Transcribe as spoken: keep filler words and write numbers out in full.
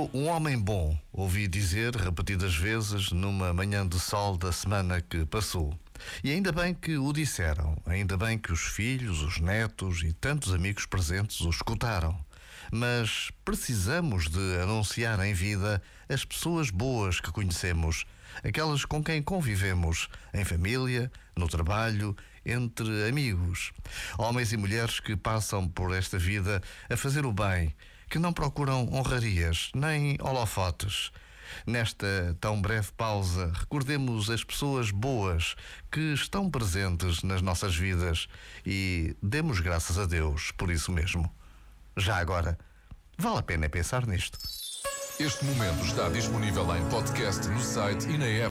Sou um homem bom, ouvi dizer repetidas vezes numa manhã de sol da semana que passou. E ainda bem que o disseram, ainda bem que os filhos, os netos e tantos amigos presentes o escutaram. Mas precisamos de anunciar em vida as pessoas boas que conhecemos, aquelas com quem convivemos, em família, no trabalho, entre amigos. Homens e mulheres que passam por esta vida a fazer o bem, que não procuram honrarias nem holofotes. Nesta tão breve pausa, recordemos as pessoas boas que estão presentes nas nossas vidas e demos graças a Deus por isso mesmo. Já agora, vale a pena pensar nisto. Este momento está disponível em podcast no site e na app.